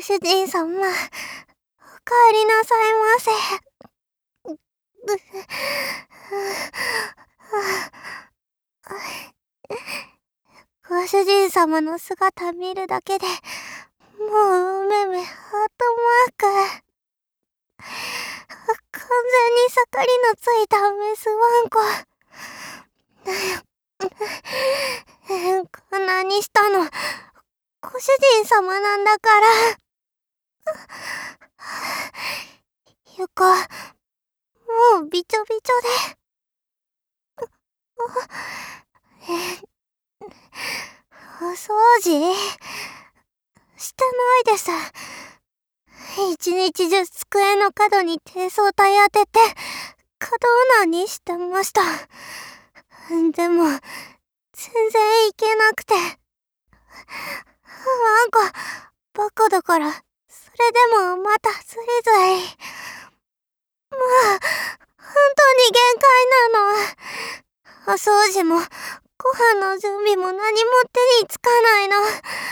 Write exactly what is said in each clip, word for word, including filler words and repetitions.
主人様、お帰りなさいませ。ご主人様の姿見るだけで、もううめめハートマーク。完全に盛りのついたメスワンコ。こんなにしたの、ご主人様なんだから。床、もうびちょびちょで。お掃除してないです。一日中机の角に低層体当てて、可動なにしてました。でも、全然いけなくて。ワンコ、バカだから、それでもまたずりずり。もう、本当に限界なの。お掃除も、ご飯の準備も何も手につかないの。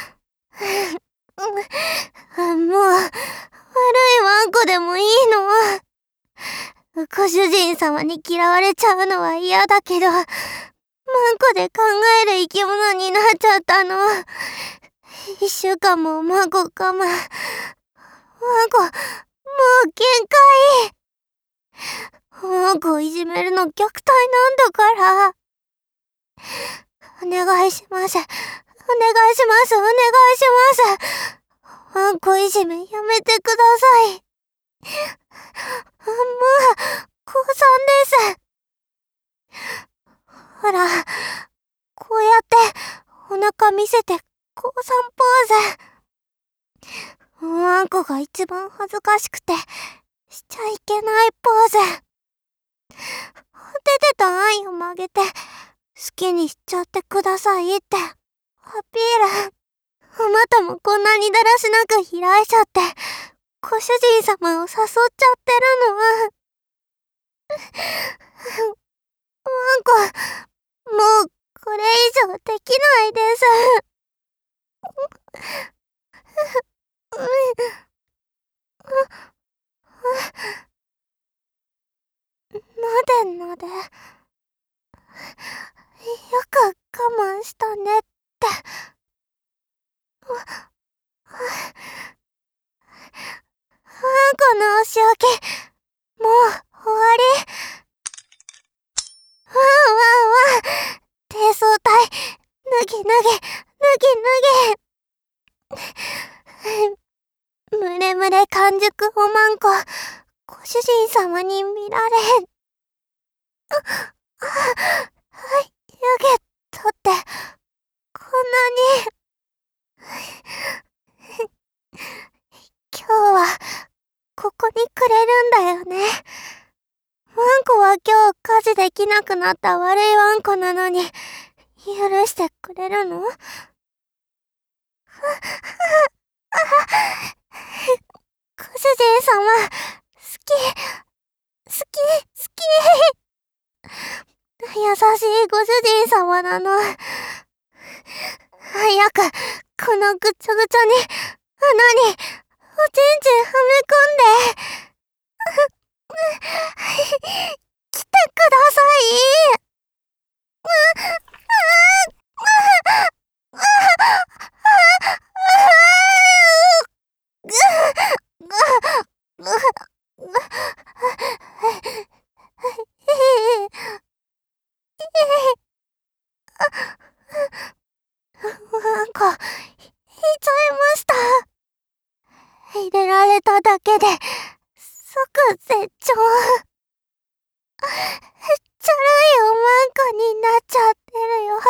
もう、悪いワンコでもいいの。ご主人様に嫌われちゃうのは嫌だけど、ワンコで考える生き物になっちゃったの。一週間もワンコ我慢。ワンコ、もう限界。ワンコをいじめるの虐待なんだから。お願いします。お願いします。お願いします。ワンコいじめやめてください。もう、降参です。ほら、こうやって、お腹見せて、降参ポーズ。ワンコが一番恥ずかしくて、しちゃいけないポーズ。出てた愛を曲げて、好きにしちゃってくださいって、アピール。あなたもこんなにだらしなく開いちゃって、ご主人様を誘っちゃってるのは。ワンコ、もうこれ以上できないです。なでなで。よく我慢したねって。ワンコのお仕置き、もう終わり。ワンワンワン、低層体、脱ぎ脱ぎ、脱ぎ脱ぎ。むれむれ完熟おまんこ、ご主人様に見られ。あ、あ、はい、湯気取って、こんなに。今日は、ここにくれるんだよね。ワンコは今日家事できなくなった悪いワンコなのに、許してくれるの？ご主人様、好き、好き、好き。優しいご主人様なの。早く、このぐちょぐちょに、穴に、おちんちんはめ込んで。来てください。なんか、引いちゃいました。入れられただけで、即絶頂。チャラいおまんこになっちゃってるよ。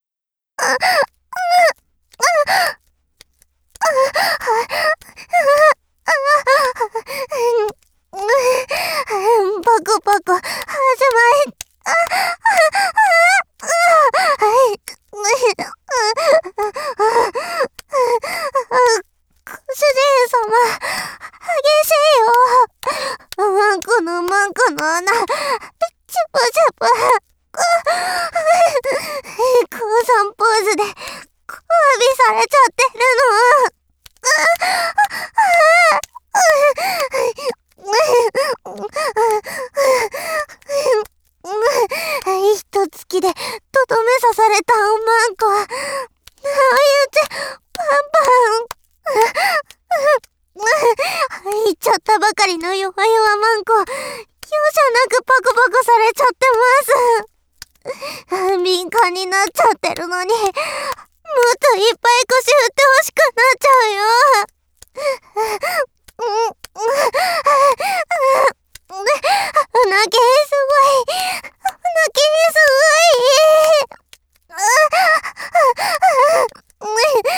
パコパコ、始まり。ご主人様、激しいよ。ワンコのマンコの穴、チュプチュプ。降参ポーズで、交尾されちゃってるの。 ってるのに、もっといっぱい腰振ってほしくなっちゃうよ。うなぎすごい。うなぎすご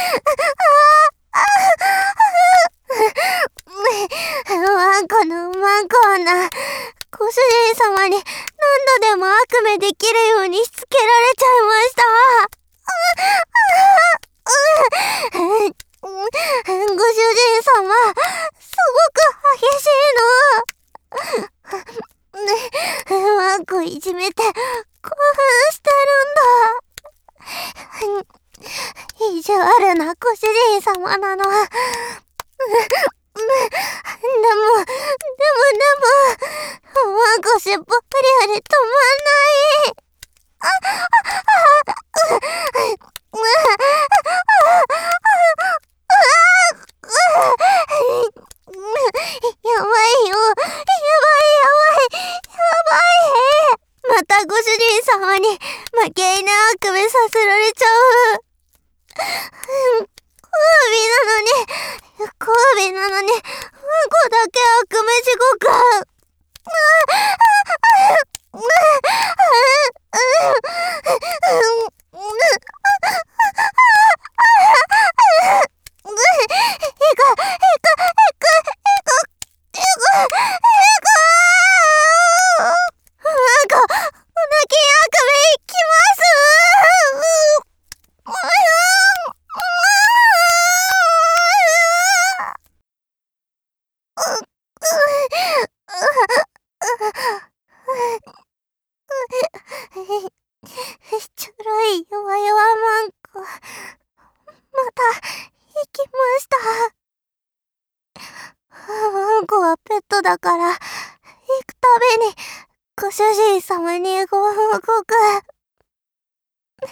い。ワンコのワンコはな、ご主人様に何度でも悪夢できるようにしつけられちゃいました。ご主人様、すごく激しいの。ワンコいじめて興奮してるんだ。意地悪なご主人様なの。でも、でもでも、ワンコしっぽりより止まんない。やばいよ。やばいやばい。やばい。またご主人様に負け犬悪夢させられちゃう。交尾なのに、交尾なのに、ワンコだけ悪夢地獄。ちょろい弱々マンコ、また行きました。ワンコはペットだから、行くたびにご主人様にご報告。ご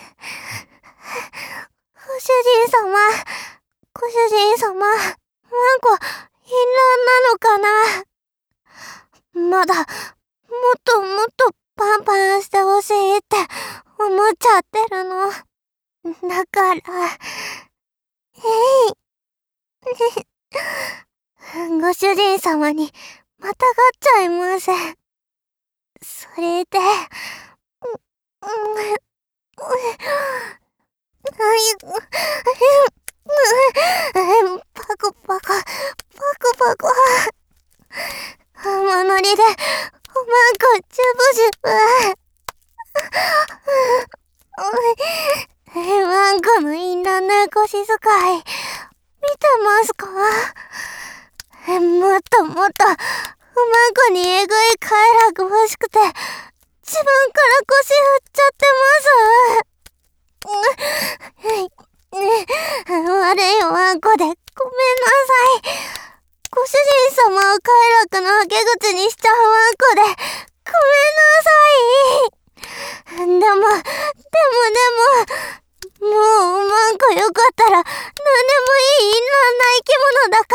主人様、ご主人様、ワンコ、淫乱なのかな。まだ、もっともっとパンパンしてほしいって思っちゃってるの。だから、えい。ご主人様にまたがっちゃいます。それで、パコパコ、パコパコ。浜乗りで、おまんこジュブジュブ。ワンコの淫乱な腰使い、見てますか？もっともっと、おまんこにえぐい快楽欲しくて、自分から腰振っちゃってます。悪いワンコでごめんなさい。ご主人様を快楽のはけ口にしちゃうワンコで、ごめんなさい。でも、でもでも、もうおまんこよかったら、何でもいい淫乱な生き物だから。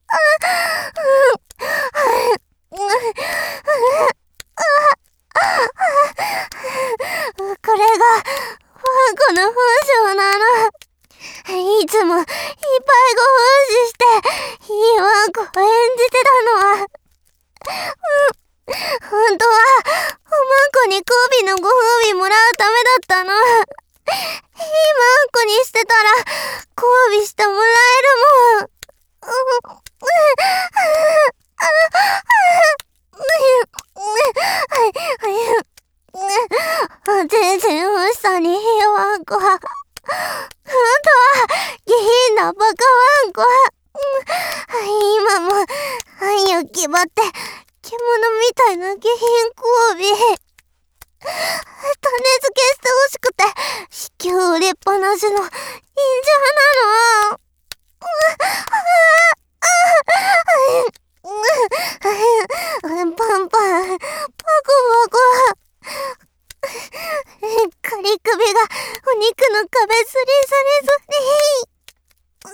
これが、ワンコの本性なの。いつも、いっぱいご奉仕して、いいワンコを演じてたのは、本当は、おまんこに交尾のご褒美もらうためだったの。いいワンコにしてたら、交尾してもらえるもん。全然欲しさにいいワンコ。本当は、下品なバカワンコ。今も、愛を気張って、獣みたいな下品交尾。種付けしてほしくて、子宮売りっぱなしの、陰邪なの。パンパン、パコパコ。カリ首がお肉の壁スリスリスリ。こ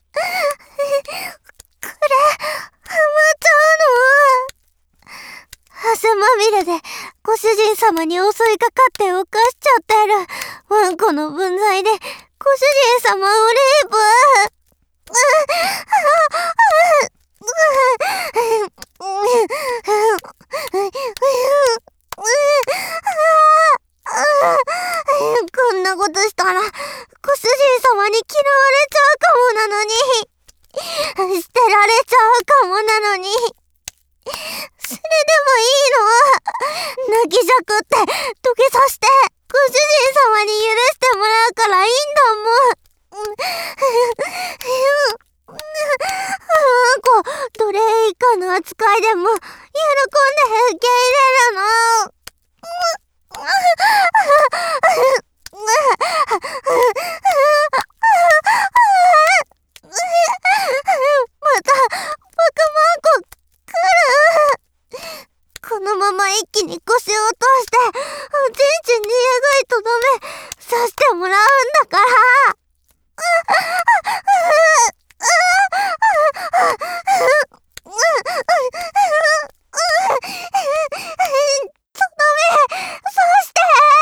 れ、ハマっちゃうの。 汗まみれでご主人様に襲いかかって犯しちゃってるワンコの分際でご主人様をレイプ。こんなことしたらご主人様に嫌われちゃうかもなのに、捨てられちゃうかもなのに、それでもいいの？泣きじゃくって土下座してご主人様に許してもらうからいいんだもん。こ奴隷以下の扱いでも喜んで受け入れるの。またバカマンコ来る。このまま一気に腰を落としておちんちんにえぐいとどめさしてもらうんだから。とどめさして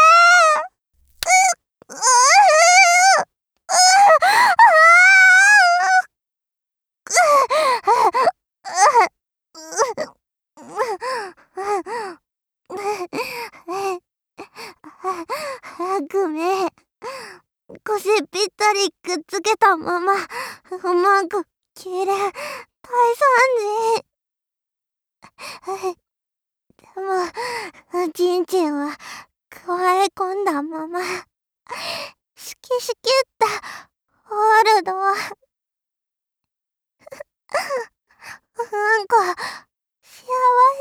ごめん。腰ぴったりくっつけたままうまく切れ大惨事。でもおちんちんはくわえ込んだままシキシキってホールド。うんこ幸せ。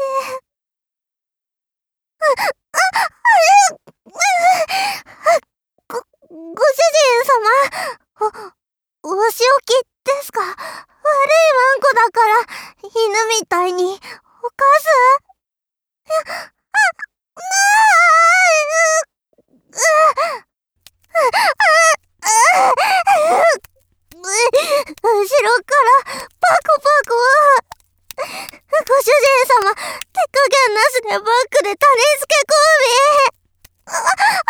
ご、ご主人様、お、お仕置きですか？悪いワンコだから、犬みたいに、犯す？あ、あ、なあ、後ろからパクパク。ご主人様、手加減なしでバックで種付け交尾。あ、あ、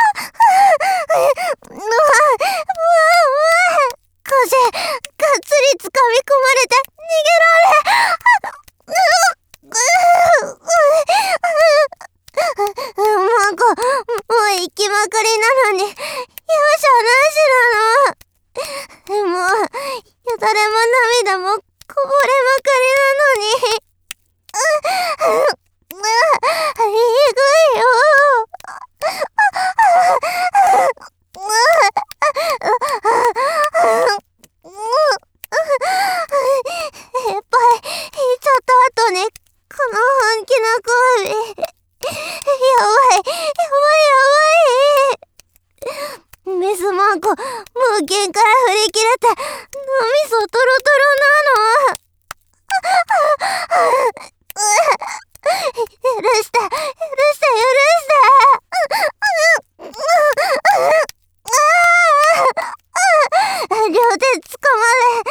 うわ、うわ、うわ、腰、がっつり掴み込まれて逃げられ。マンコ、もう行きまくりなのに、容赦なしなの。もう、よだれも涙もこぼれまくりなのに。えぐいよ。いっぱい引いちゃった後にこの本気な声。やばいやばいやばい。メスマンコ、もう限界振り切れて脳みそトロトロなの。許して、許して、許して両手つかま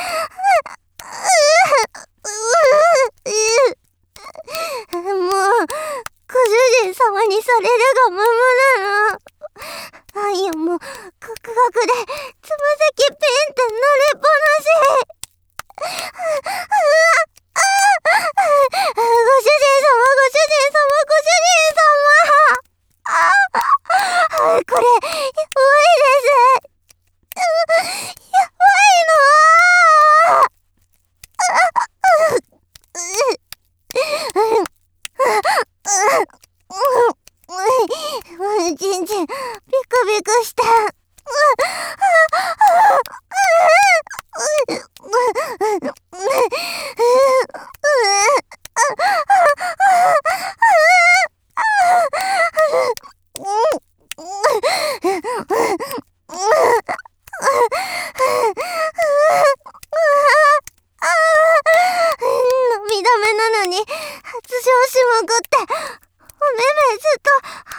れ。もう、ご主人様にされるがままなの。あいやもう、カクカクで、つま先ピンって慣れっぱなし。ご主人様、ご主人様、ご主人様。あ、これ、やばいです。やばいの。ちんちん、ビクビクして。涙目なのに発情しまくって、おめめずっとハ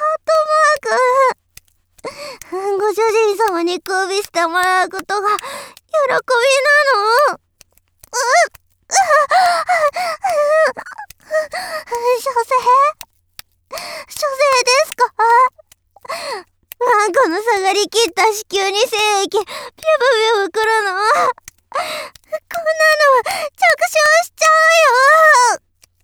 ートマーク。ご主人様に交尾してもらうことが喜びなの。うっ、所詮書生ですか？ワンコの下がりきった子宮に精液、ピュブピュブくるの。こんなのは着床しちゃうよ。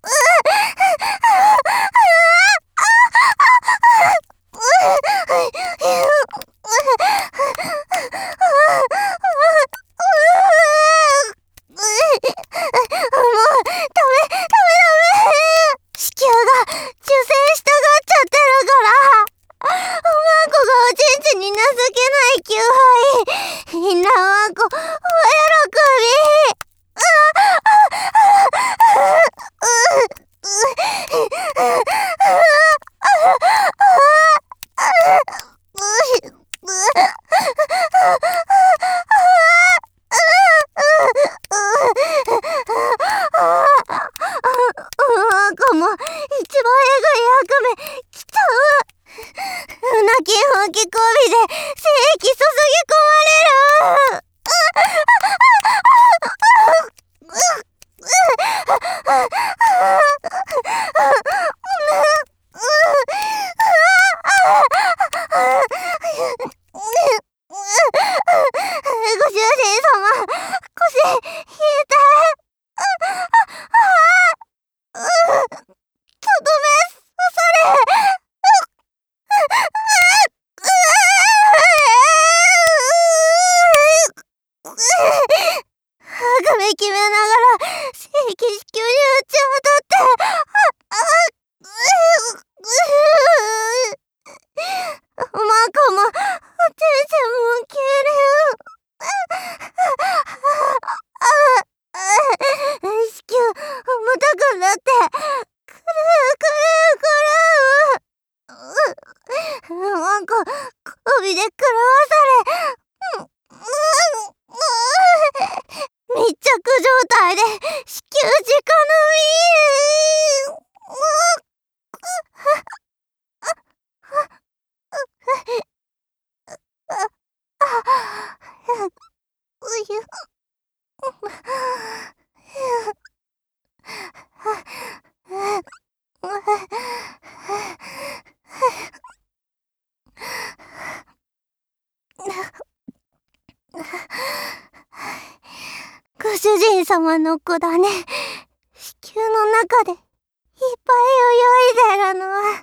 みんなワンコ、お喜び。ワンコも一番えぐい悪夢来ちゃう。泣き吹きこびで精液注ぎ込まれる。ご主人様、腰引いて。とどめ刺され。あぐめ決めながら正規子宮に打ち当たって、あ、あ、マコもおちんちんも切れる。子宮重たくなってくるくるくる。マコ首で狂わされ、密着状態で子宮直のご主人様の子だね。子宮の中でいっぱい泳いでるのは。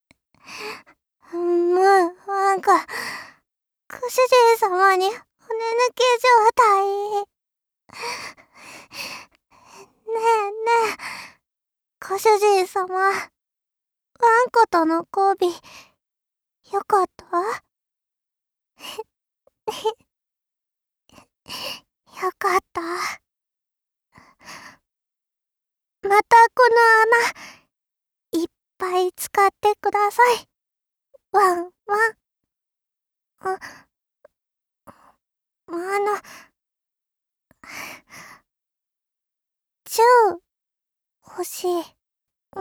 もう、なんか、ご主人様に骨抜き状態。ねえねえ、ご主人様、ワンコとの交尾、よかった？よかった。またこの穴、いっぱい使ってください。ワンワン。あ、あの、チュー、欲しい。うん、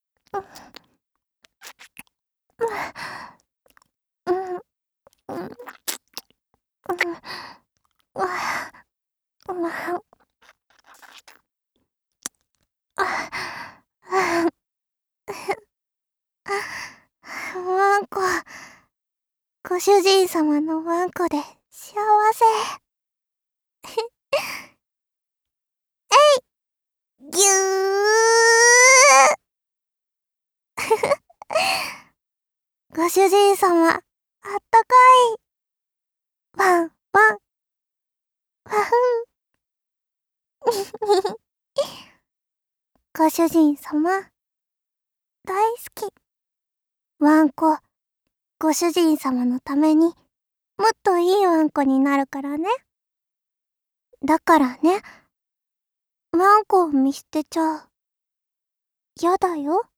うん、うん、うん、うん、うん、ワンコ、ご主人様のワンコで幸せ。えい、ぎゅー。ご主人様、あったかい。ワンワン、ワフー。ご主人様、大好き。ワンコ、ご主人様のために、もっといいワンコになるからね。だからね、ワンコを見捨てちゃ、やだよ。